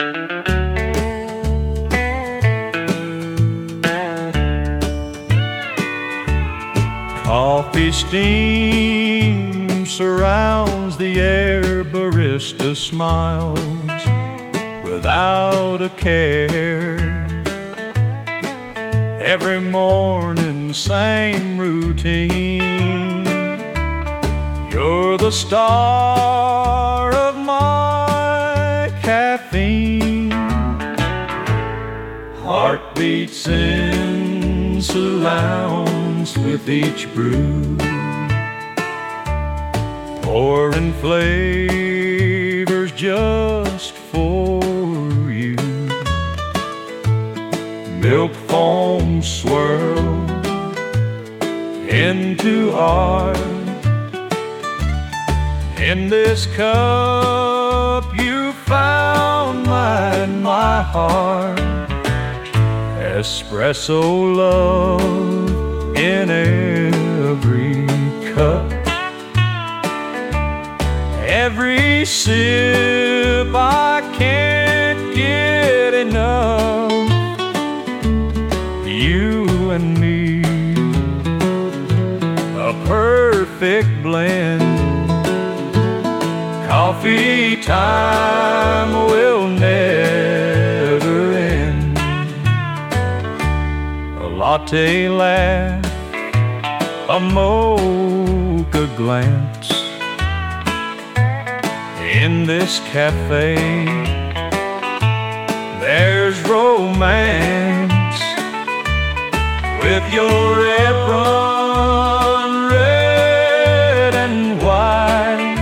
Coffee steam surrounds the air, barista smiles without a care. Every morning, same routine. You're the star of my caffeine. Heartbeats in surrounds with each brew, pouring flavors just for you. Milk foam swirl into art. In this cup you found my heart. Espresso love in every cup. Every sip I can't get enough. You and me, a perfect blend. Coffee time will never end. A latte laugh, a mocha glance. In this cafe, there's romance. With your apron red and white,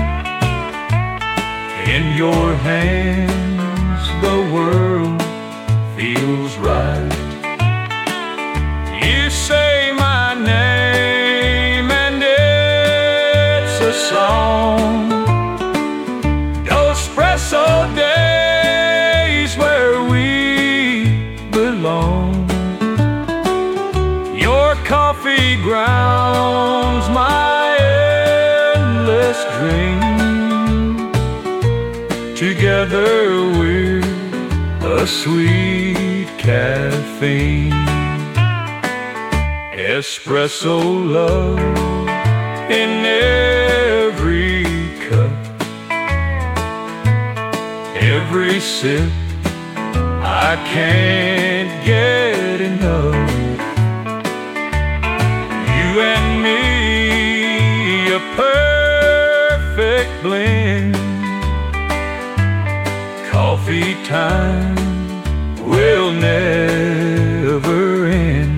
in your hands the world feels right. You say my name and it's a song. Espresso days where we belong. Your coffee grounds my endless dream. Together we're a sweet caffeine. Espresso love in every cup. Every sip I can't get enough. You and me, a perfect blend. Coffee time will never end.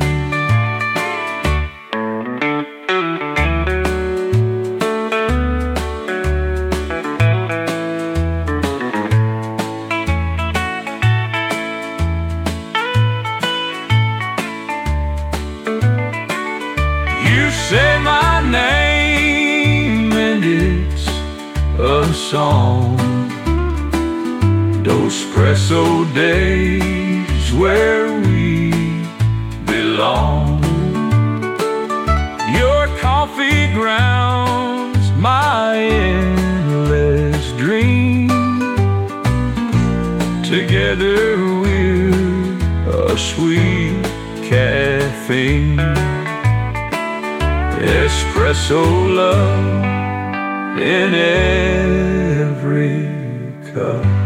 You say my name and it's a song. Espresso days where we belong. Your coffee grounds my endless dream. Together we're a sweet caffeine. Espresso love in every cup.